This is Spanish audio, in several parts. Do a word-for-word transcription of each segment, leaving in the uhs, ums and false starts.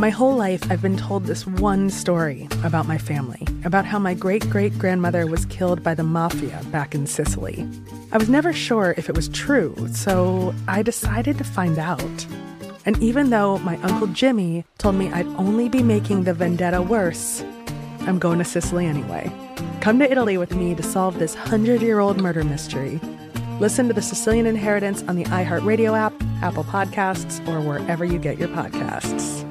My whole life, I've been told this one story about my family, about how my great-great-grandmother was killed by the mafia back in Sicily. I was never sure if it was true, so I decided to find out. And even though my Uncle Jimmy told me I'd only be making the vendetta worse, I'm going to Sicily anyway. Come to Italy with me to solve this hundred-year-old murder mystery. Listen to The Sicilian Inheritance on the iHeartRadio app, Apple Podcasts, or wherever you get your podcasts.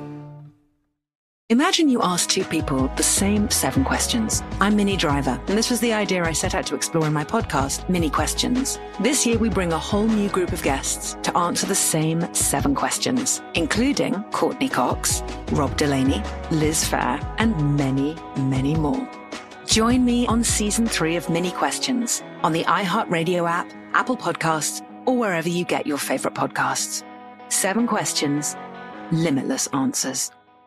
Imagine you ask two people the same seven questions. I'm Minnie Driver, and this was the idea I set out to explore in my podcast, Minnie Questions. This year, we bring a whole new group of guests to answer the same seven questions, including Courtney Cox, Rob Delaney, Liz Phair, and many, many more. Join me on season three of Minnie Questions on the iHeartRadio app, Apple Podcasts, or wherever you get your favorite podcasts. Seven questions, limitless answers.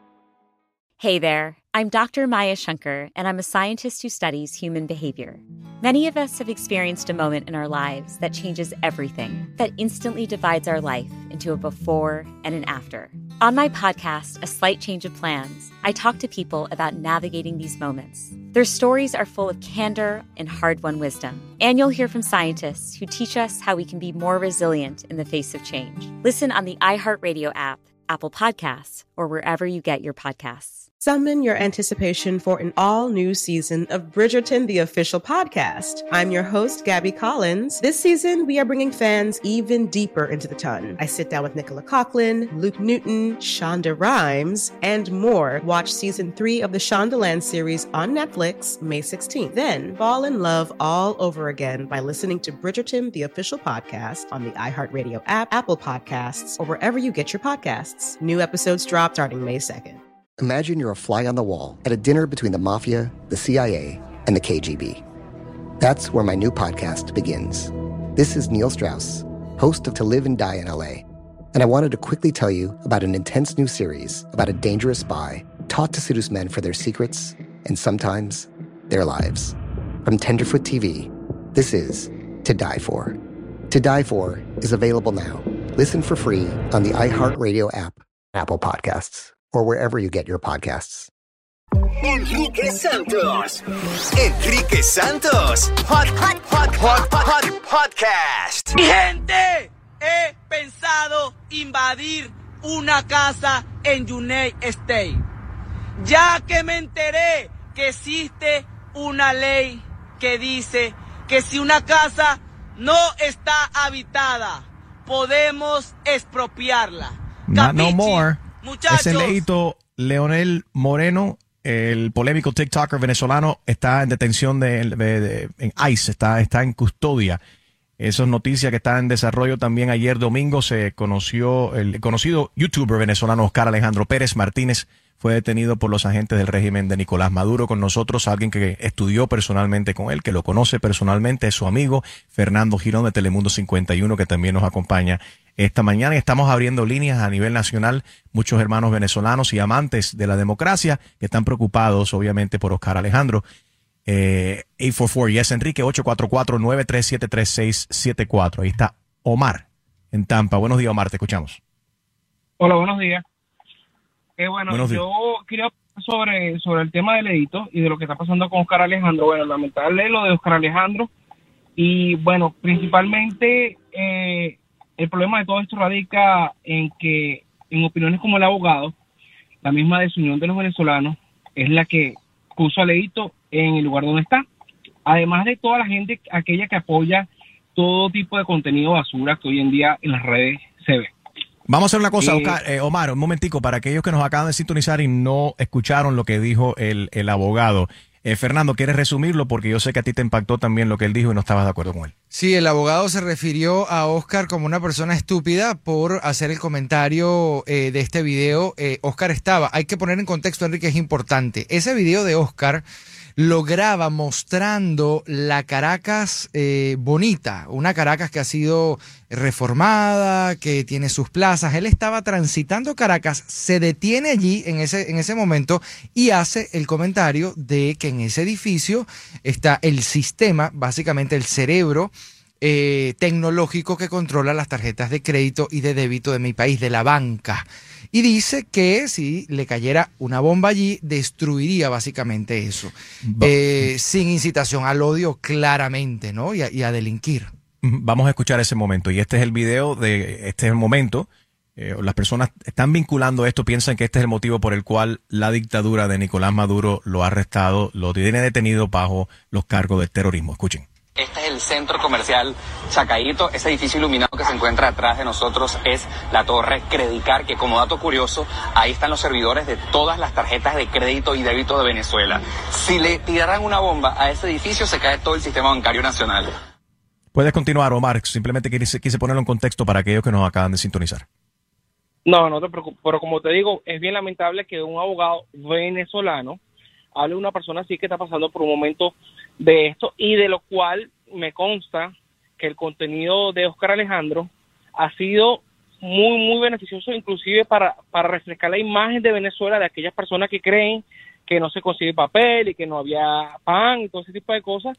Hey there, I'm Doctor Maya Shankar, and I'm a scientist who studies human behavior. Many of us have experienced a moment in our lives that changes everything, that instantly divides our life into a before and an after. On my podcast, A Slight Change of Plans, I talk to people about navigating these moments. Their stories are full of candor and hard-won wisdom. And you'll hear from scientists who teach us how we can be more resilient in the face of change. Listen on the iHeartRadio app, Apple Podcasts, or wherever you get your podcasts. Summon your anticipation for an all-new season of Bridgerton, the official podcast. I'm your host, Gabby Collins. This season, we are bringing fans even deeper into the ton. I sit down with Nicola Coughlan, Luke Newton, Shonda Rhimes, and more. Watch season three of the Shondaland series on Netflix, May sixteenth. Then fall in love all over again by listening to Bridgerton, the official podcast on the iHeartRadio app, Apple Podcasts, or wherever you get your podcasts. New episodes drop starting May second. Imagine you're a fly on the wall at a dinner between the mafia, the C I A, and the K G B. That's where my new podcast begins. This is Neil Strauss, host of To Live and Die in L A, and I wanted to quickly tell you about an intense new series about a dangerous spy taught to seduce men for their secrets and sometimes their lives. From Tenderfoot T V, this is To Die For. To Die For is available now. Listen for free on the iHeartRadio app, Apple Podcasts, or wherever you get your podcasts. Enrique Santos. Enrique Santos. Hot, hot, hot, hot, hot, podcast. Mi gente, he pensado invadir una casa en United States, ya que me enteré que existe una ley que dice que si una casa no está habitada, podemos expropiarla. Not no more. Muchachos. Ese leíto Leonel Moreno, el polémico TikToker venezolano, está en detención de, de, de en ICE, está, está en custodia. Esa es noticia que está en desarrollo. También ayer domingo se conoció el conocido youtuber venezolano Oscar Alejandro Pérez Martínez. Fue detenido por los agentes del régimen de Nicolás Maduro. Con nosotros alguien que estudió personalmente con él, que lo conoce personalmente, es su amigo Fernando Girón de Telemundo cincuenta y uno, que también nos acompaña esta mañana. Y estamos abriendo líneas a nivel nacional. Muchos hermanos venezolanos y amantes de la democracia que están preocupados, obviamente, por Oscar Alejandro. Eh, ocho cuatro cuatro, yes, Enrique, ocho cuatro cuatro, nueve tres siete, tres seis siete cuatro. Ahí está Omar, en Tampa. Buenos días, Omar, te escuchamos. Hola, buenos días. Eh, bueno, Buenos días. yo quería hablar sobre, sobre el tema del edito y de lo que está pasando con Oscar Alejandro. Bueno, lamentable lo de Oscar Alejandro. Y bueno, principalmente eh, el problema de todo esto radica en que, en opiniones como el abogado, la misma desunión de los venezolanos es la que puso al edito en el lugar donde está. Además de toda la gente, aquella que apoya todo tipo de contenido basura que hoy en día en las redes se ve. Vamos a hacer una cosa, Eh, Oscar, eh, Omar, un momentico, para aquellos que nos acaban de sintonizar y no escucharon lo que dijo el, el abogado. Eh, Fernando, ¿quieres resumirlo? Porque yo sé que a ti te impactó también lo que él dijo y no estabas de acuerdo con él. Sí, el abogado se refirió a Oscar como una persona estúpida por hacer el comentario eh, de este video. Eh, Oscar estaba, hay que poner en contexto, Enrique, es importante. Ese video de Oscar lo graba mostrando la Caracas eh, bonita, una Caracas que ha sido reformada, que tiene sus plazas. Él estaba transitando Caracas, se detiene allí en ese, en ese momento y hace el comentario de que en ese edificio está el sistema, básicamente el cerebro eh, tecnológico que controla las tarjetas de crédito y de débito de mi país, de la banca. Y dice que si le cayera una bomba allí, destruiría básicamente eso. Eh, sin incitación al odio, claramente, ¿no? Y a, y a delinquir. Vamos a escuchar ese momento. Y este es el video de este es el momento. Eh, las personas están vinculando esto, piensan que este es el motivo por el cual la dictadura de Nicolás Maduro lo ha arrestado, lo tiene detenido bajo los cargos de terrorismo. Escuchen. Este es el centro comercial Chacaíto. Ese edificio iluminado que se encuentra atrás de nosotros es la torre Credicar, que como dato curioso, ahí están los servidores de todas las tarjetas de crédito y débito de Venezuela. Si le tiraran una bomba a ese edificio, se cae todo el sistema bancario nacional. Puedes continuar, Omar. Simplemente quise, quise ponerlo en contexto para aquellos que nos acaban de sintonizar. No, no te preocupes, pero como te digo, es bien lamentable que un abogado venezolano hable de una persona así que está pasando por un momento de esto, y de lo cual me consta que el contenido de Óscar Alejandro ha sido muy, muy beneficioso, inclusive para, para refrescar la imagen de Venezuela de aquellas personas que creen que no se consigue papel y que no había pan y todo ese tipo de cosas.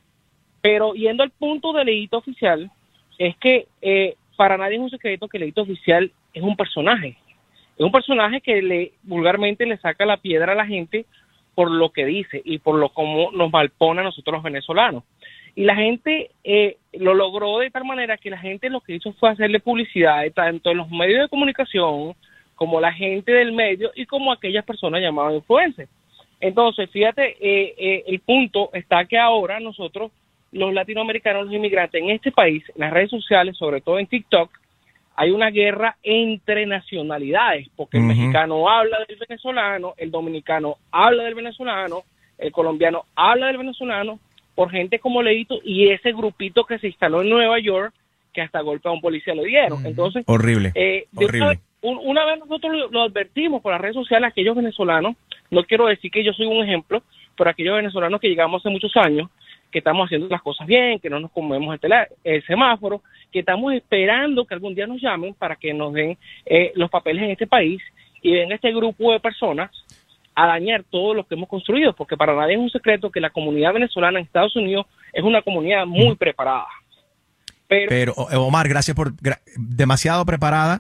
Pero yendo al punto del edito oficial, es que eh, para nadie es un secreto que el edito oficial es un personaje. Es un personaje que le vulgarmente le saca la piedra a la gente por lo que dice y por lo como nos malpone a nosotros los venezolanos. Y la gente eh, lo logró de tal manera que la gente lo que hizo fue hacerle publicidad tanto en los medios de comunicación como la gente del medio y como aquellas personas llamadas influencers. Entonces, fíjate, eh, eh, el punto está que ahora nosotros, los latinoamericanos, los inmigrantes en este país, en las redes sociales, sobre todo en TikTok, hay una guerra entre nacionalidades, porque uh-huh. el mexicano habla del venezolano, el dominicano habla del venezolano, el colombiano habla del venezolano, por gente como Leito y ese grupito que se instaló en Nueva York, que hasta golpe a un policía le dieron. Uh-huh. Entonces, horrible, eh, horrible. Una vez, un, una vez nosotros lo, lo advertimos por las redes sociales a aquellos venezolanos, no quiero decir que yo soy un ejemplo, pero aquellos venezolanos que llegamos hace muchos años, que estamos haciendo las cosas bien, que no nos comemos el, tela, el semáforo, que estamos esperando que algún día nos llamen para que nos den eh, los papeles en este país y ven este grupo de personas a dañar todo lo que hemos construido, porque para nadie es un secreto que la comunidad venezolana en Estados Unidos es una comunidad muy mm. preparada. Pero, Pero Omar, gracias por... Gra demasiado preparada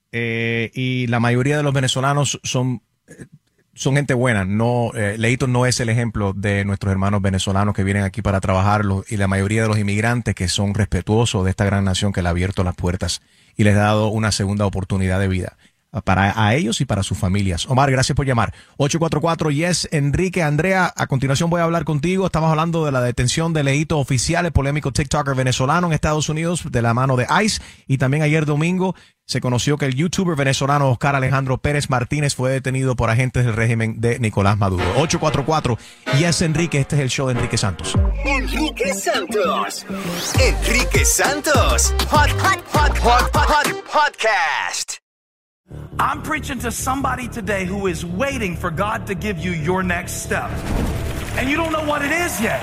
eh, y la mayoría de los venezolanos son... Eh, son gente buena. No, eh, Leito no es el ejemplo de nuestros hermanos venezolanos que vienen aquí para trabajar los, y la mayoría de los inmigrantes que son respetuosos de esta gran nación que le ha abierto las puertas y les ha dado una segunda oportunidad de vida para a ellos y para sus familias. Omar, gracias por llamar. ocho cuatro cuatro, yes, Enrique, Andrea, a continuación voy a hablar contigo. Estamos hablando de la detención de Leito Oficial, el polémico TikToker venezolano en Estados Unidos de la mano de ICE, y también ayer domingo se conoció que el youtuber venezolano Óscar Alejandro Pérez Martínez fue detenido por agentes del régimen de Nicolás Maduro. ocho cuatro cuatro, yes, Enrique, este es el show de Enrique Santos. Enrique Santos. Enrique Santos. Hot, hot, hot, hot, hot, hot podcast. I'm preaching to somebody today who is waiting for God to give you your next step. And you don't know what it is yet.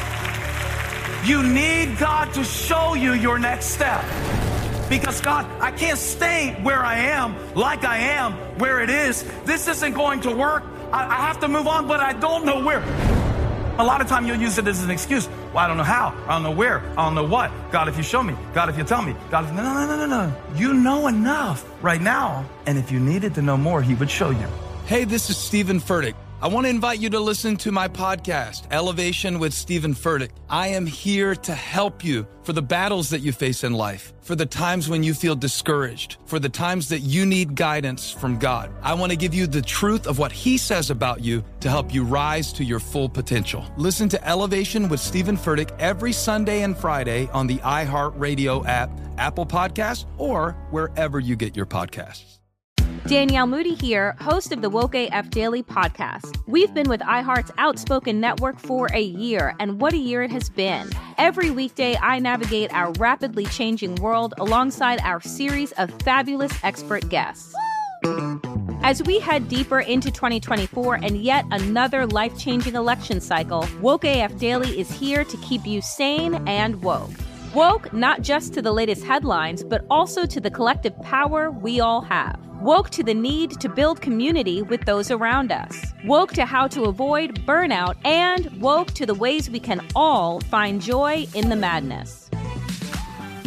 You need God to show you your next step. Because God, I can't stay where I am, like I am, where it is. This isn't going to work. I, I have to move on, but I don't know where. A lot of time you'll use it as an excuse. Well, I don't know how. I don't know where. I don't know what. God, if you show me. God, if you tell me. God, if... No, no, no, no, no. You know enough right now. And if you needed to know more, he would show you. Hey, this is Stephen Furtick. I want to invite you to listen to my podcast, Elevation with Stephen Furtick. I am here to help you for the battles that you face in life, for the times when you feel discouraged, for the times that you need guidance from God. I want to give you the truth of what he says about you to help you rise to your full potential. Listen to Elevation with Stephen Furtick every Sunday and Friday on the iHeartRadio app, Apple Podcasts, or wherever you get your podcasts. Danielle Moody here, host of the Woke A F Daily podcast. We've been with iHeart's Outspoken Network for a year, and what a year it has been. Every weekday, I navigate our rapidly changing world alongside our series of fabulous expert guests. As we head deeper into twenty twenty-four and yet another life-changing election cycle, Woke A F Daily is here to keep you sane and woke. Woke not just to the latest headlines, but also to the collective power we all have. Woke to the need to build community with those around us. Woke to how to avoid burnout, and woke to the ways we can all find joy in the madness.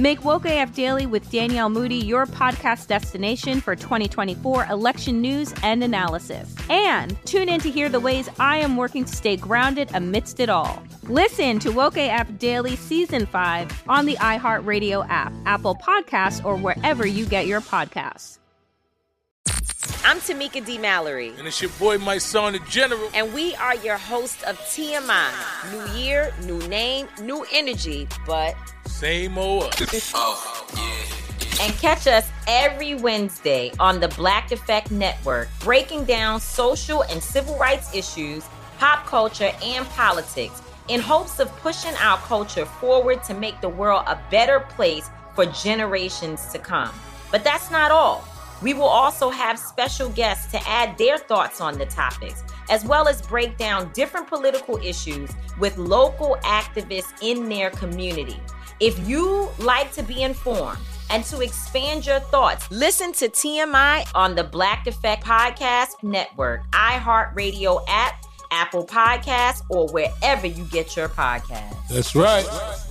Make Woke A F Daily with Danielle Moody your podcast destination for twenty twenty-four election news and analysis. And tune in to hear the ways I am working to stay grounded amidst it all. Listen to Woke A F Daily Season five on the iHeartRadio app, Apple Podcasts, or wherever you get your podcasts. I'm Tamika D. Mallory. And it's your boy, my son, the General. And we are your hosts of T M I. New year, new name, new energy, but same old us. Oh, yeah. And catch us every Wednesday on the Black Effect Network, breaking down social and civil rights issues, pop culture, and politics in hopes of pushing our culture forward to make the world a better place for generations to come. But that's not all. We will also have special guests to add their thoughts on the topics, as well as break down different political issues with local activists in their community. If you like to be informed and to expand your thoughts, listen to T M I on the Black Effect Podcast Network, iHeartRadio app, Apple Podcasts, or wherever you get your podcasts. That's right.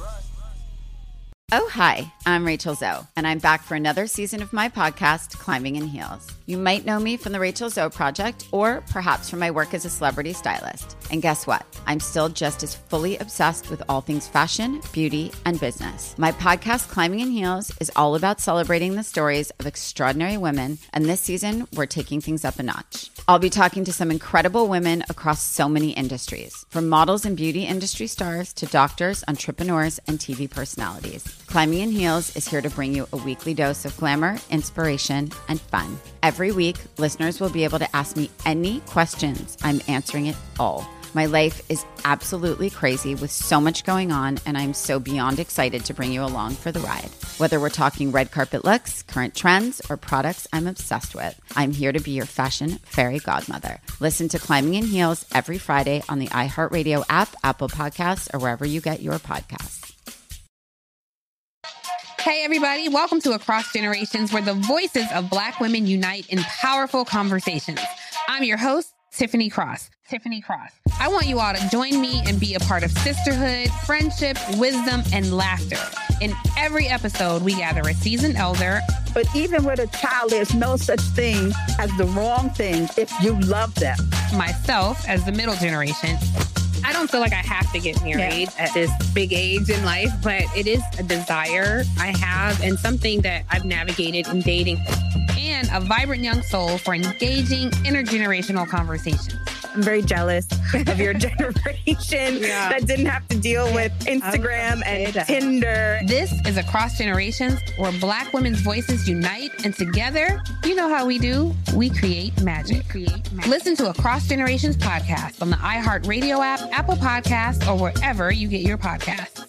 Oh, hi, I'm Rachel Zoe, and I'm back for another season of my podcast, Climbing in Heels. You might know me from the Rachel Zoe Project, or perhaps from my work as a celebrity stylist. And guess what? I'm still just as fully obsessed with all things fashion, beauty, and business. My podcast, Climbing in Heels, is all about celebrating the stories of extraordinary women, and this season, we're taking things up a notch. I'll be talking to some incredible women across so many industries, from models and beauty industry stars to doctors, entrepreneurs, and T V personalities. Climbing in Heels is here to bring you a weekly dose of glamour, inspiration, and fun. Every week, listeners will be able to ask me any questions. I'm answering it all. My life is absolutely crazy with so much going on, and I'm so beyond excited to bring you along for the ride. Whether we're talking red carpet looks, current trends, or products I'm obsessed with, I'm here to be your fashion fairy godmother. Listen to Climbing in Heels every Friday on the iHeartRadio app, Apple Podcasts, or wherever you get your podcasts. Hey, everybody. Welcome to Across Generations, where the voices of Black women unite in powerful conversations. I'm your host, Tiffany Cross. Tiffany Cross. I want you all to join me and be a part of sisterhood, friendship, wisdom, and laughter. In every episode, we gather a seasoned elder. But even with a child, there's no such thing as the wrong thing if you love them. Myself, as the middle generation. I don't feel like I have to get married yeah. at this big age in life, but it is a desire I have and something that I've navigated in dating. And a vibrant young soul for engaging intergenerational conversations. I'm very jealous of your generation yeah. that didn't have to deal with Instagram and that. Tinder. This is Across Generations, where Black women's voices unite, and together, you know how we do, we create magic. We create magic. Listen to Across Generations podcast on the iHeartRadio app, Apple Podcasts, or wherever you get your podcasts.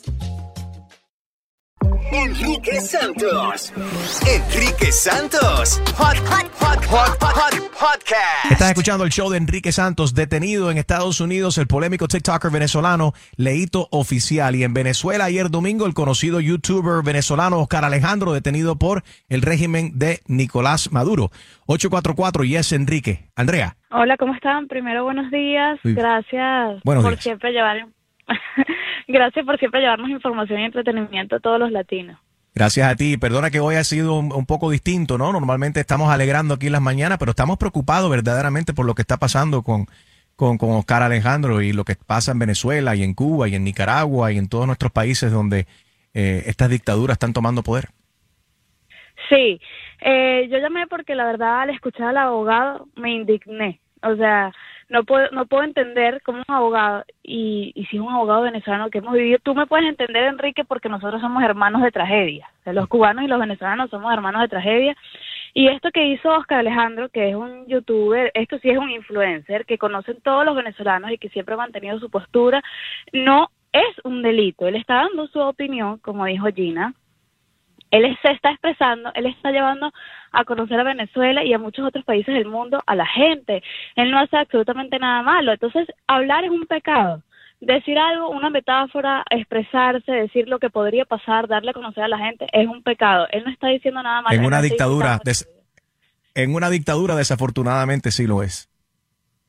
Enrique Santos. Enrique Santos. Hot, hot, hot, hot, hot, podcast. Estás escuchando el show de Enrique Santos, detenido en Estados Unidos el polémico TikToker venezolano Leito Oficial. Y en Venezuela ayer domingo el conocido YouTuber venezolano Oscar Alejandro, detenido por el régimen de Nicolás Maduro. ocho cuatro cuatro, yes, Enrique. Andrea. Hola, ¿cómo están? Primero, buenos días. Uy. Gracias Buenos por días. siempre llevar... Gracias por siempre llevarnos información y entretenimiento a todos los latinos. Gracias a ti. Perdona que hoy ha sido un, un poco distinto, ¿no? Normalmente estamos alegrando aquí en las mañanas, pero estamos preocupados verdaderamente por lo que está pasando con, con, con Oscar Alejandro y lo que pasa en Venezuela y en Cuba y en Nicaragua y en todos nuestros países donde eh, estas dictaduras están tomando poder. Sí, eh, yo llamé porque la verdad al escuchar al abogado me indigné. O sea, no puedo no puedo entender cómo un abogado, y, y si es un abogado venezolano que hemos vivido, tú me puedes entender, Enrique, porque nosotros somos hermanos de tragedia. O sea, los cubanos y los venezolanos somos hermanos de tragedia. Y esto que hizo Oscar Alejandro, que es un youtuber, esto sí es un influencer, que conocen todos los venezolanos y que siempre ha mantenido su postura, no es un delito. Él está dando su opinión, como dijo Gina. Él se está expresando, él está llevando a conocer a Venezuela y a muchos otros países del mundo a la gente. Él no hace absolutamente nada malo. Entonces, hablar es un pecado. Decir algo, una metáfora, expresarse, decir lo que podría pasar, darle a conocer a la gente, es un pecado. Él no está diciendo nada malo. En una dictadura, des, en una dictadura desafortunadamente sí lo es.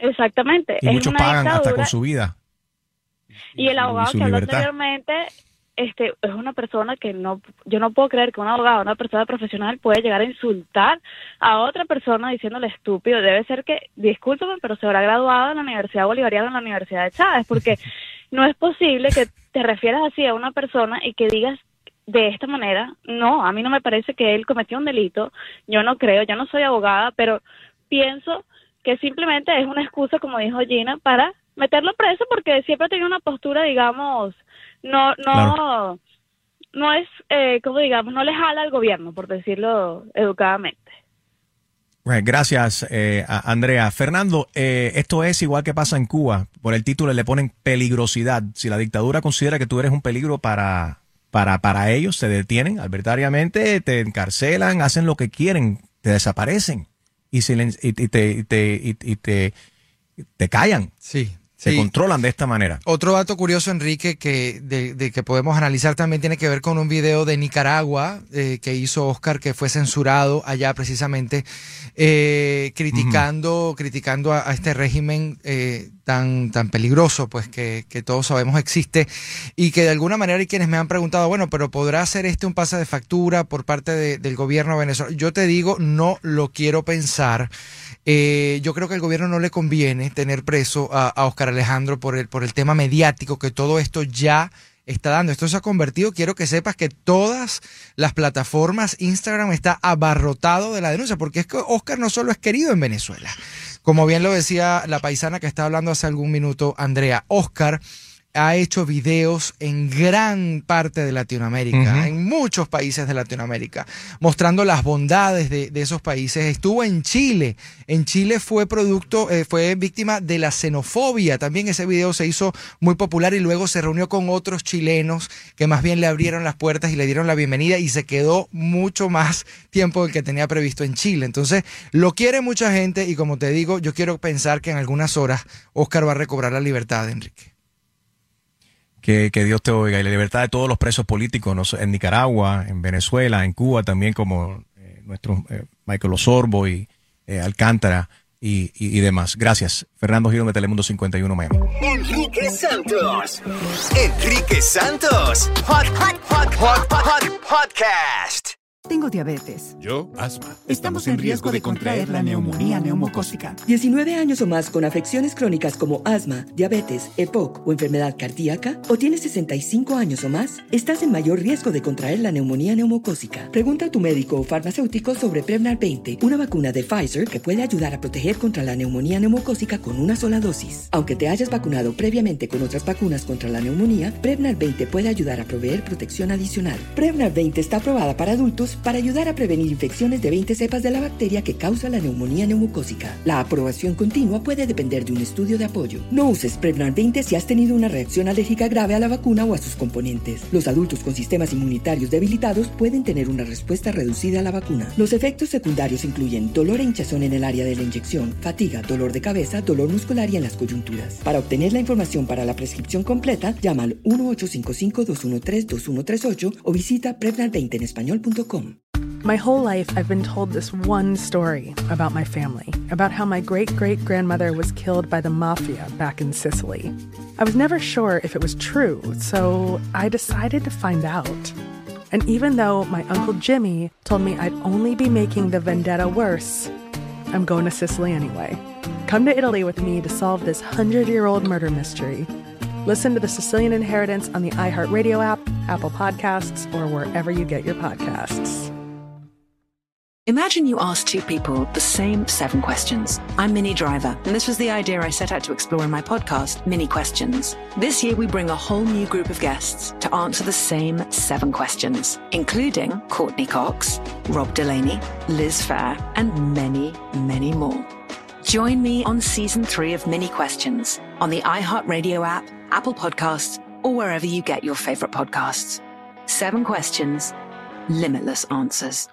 Exactamente. Y es muchos una pagan dictadura. hasta con su vida. Y el abogado y su que habló libertad. anteriormente este es una persona que no, yo no puedo creer que un abogado, una persona profesional puede llegar a insultar a otra persona diciéndole estúpido. Debe ser que, discúlpame, pero se habrá graduado en la Universidad Bolivariana, en la Universidad de Chávez, porque no es posible que te refieras así a una persona y que digas de esta manera. No, a mí no me parece que él cometió un delito. Yo no creo, yo no soy abogada, pero pienso que simplemente es una excusa, como dijo Gina, para meterlo preso, porque siempre ha tenido una postura, digamos, no, no, claro. no es, eh, como digamos, no le jala al gobierno, por decirlo educadamente. Right, gracias, eh, Andrea. Fernando, eh, esto es igual que pasa en Cuba. Por el título le ponen peligrosidad. Si la dictadura considera que tú eres un peligro para, para, para ellos, te detienen arbitrariamente, te encarcelan, hacen lo que quieren, te desaparecen y, silen- y, y, te, y, te, y, y te, te callan. Sí. Se Sí. controlan de esta manera. Otro dato curioso, Enrique, que de, de que podemos analizar también tiene que ver con un video de Nicaragua eh, que hizo Oscar, que fue censurado allá precisamente, eh, criticando, uh-huh. criticando a, a este régimen eh, tan, tan peligroso, pues que, que todos sabemos existe, y que de alguna manera hay quienes me han preguntado, bueno, pero ¿podrá ser este un pase de factura por parte de, del gobierno venezolano? Yo te digo, no lo quiero pensar. Eh, yo creo que al gobierno no le conviene tener preso a, a Oscar Alejandro por el, por el tema mediático que todo esto ya está dando. Esto se ha convertido, quiero que sepas que todas las plataformas, Instagram está abarrotado de la denuncia, porque es que Oscar no solo es querido en Venezuela, como bien lo decía la paisana que estaba hablando hace algún minuto, Andrea. Oscar ha hecho videos en gran parte de Latinoamérica, uh-huh. en muchos países de Latinoamérica, mostrando las bondades de, de esos países. Estuvo en Chile. En Chile fue producto, eh, fue víctima de la xenofobia. También ese video se hizo muy popular y luego se reunió con otros chilenos que más bien le abrieron las puertas y le dieron la bienvenida y se quedó mucho más tiempo del que tenía previsto en Chile. Entonces, lo quiere mucha gente y como te digo, yo quiero pensar que en algunas horas Oscar va a recobrar la libertad, Enrique. Que, que Dios te oiga, y la libertad de todos los presos políticos, ¿no? En Nicaragua, en Venezuela, en Cuba también, como eh, nuestro eh, Michael Osorbo y eh, Alcántara y, y, y demás. Gracias. Fernando Girón de Telemundo cincuenta y uno Miami. Enrique Santos. Enrique Santos. Hot, hot, hot, hot, hot, hot podcast. Tengo diabetes. Yo, asma. Estamos en riesgo de contraer la neumonía neumocócica. diecinueve años o más con afecciones crónicas como asma, diabetes, E P O C o enfermedad cardíaca, o tienes sesenta y cinco años o más, estás en mayor riesgo de contraer la neumonía neumocócica. Pregunta a tu médico o farmacéutico sobre Prevnar veinte, una vacuna de Pfizer que puede ayudar a proteger contra la neumonía neumocócica con una sola dosis. Aunque te hayas vacunado previamente con otras vacunas contra la neumonía, Prevnar veinte puede ayudar a proveer protección adicional. Prevnar veinte está aprobada para adultos para ayudar a prevenir infecciones de veinte cepas de la bacteria que causa la neumonía neumocócica. La aprobación continua puede depender de un estudio de apoyo. No uses Prevnar veinte si has tenido una reacción alérgica grave a la vacuna o a sus componentes. Los adultos con sistemas inmunitarios debilitados pueden tener una respuesta reducida a la vacuna. Los efectos secundarios incluyen dolor e hinchazón en el área de la inyección, fatiga, dolor de cabeza, dolor muscular y en las coyunturas. Para obtener la información para la prescripción completa, llama al uno ocho cinco cinco, dos uno tres, dos uno tres ocho o visita prevnar veinte en español punto com. My whole life, I've been told this one story about my family, about how my great-great-grandmother was killed by the mafia back in Sicily. I was never sure if it was true, so I decided to find out. And even though my Uncle Jimmy told me I'd only be making the vendetta worse, I'm going to Sicily anyway. Come to Italy with me to solve this hundred-year-old murder mystery. Listen to The Sicilian Inheritance on the iHeartRadio app, Apple Podcasts, or wherever you get your podcasts. Imagine you ask two people the same seven questions. I'm Minnie Driver, and this was the idea I set out to explore in my podcast, Mini Questions. This year, we bring a whole new group of guests to answer the same seven questions, including Courtney Cox, Rob Delaney, Liz Phair, and many, many more. Join me on season three of Mini Questions on the iHeartRadio app, Apple Podcasts, or wherever you get your favorite podcasts. Seven questions, limitless answers.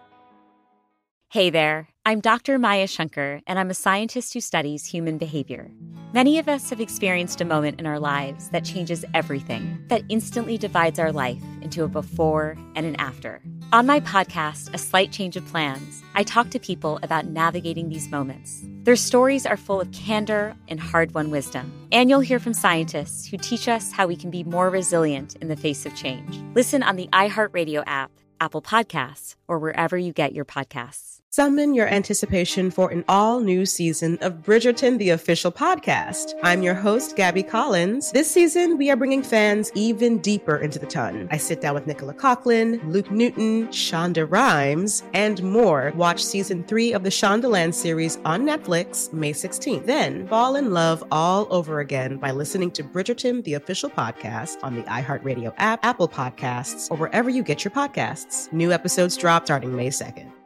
Hey there, I'm Doctor Maya Shankar, and I'm a scientist who studies human behavior. Many of us have experienced a moment in our lives that changes everything, that instantly divides our life into a before and an after. On my podcast, A Slight Change of Plans, I talk to people about navigating these moments. Their stories are full of candor and hard-won wisdom. And you'll hear from scientists who teach us how we can be more resilient in the face of change. Listen on the iHeartRadio app, Apple Podcasts, or wherever you get your podcasts. Summon your anticipation for an all-new season of Bridgerton, the official podcast. I'm your host, Gabby Collins. This season, we are bringing fans even deeper into the ton. I sit down with Nicola Coughlan, Luke Newton, Shonda Rhimes, and more. Watch season three of the Shondaland series on Netflix May sixteenth. Then fall in love all over again by listening to Bridgerton, the official podcast on the iHeartRadio app, Apple Podcasts, or wherever you get your podcasts. New episodes drop starting May second.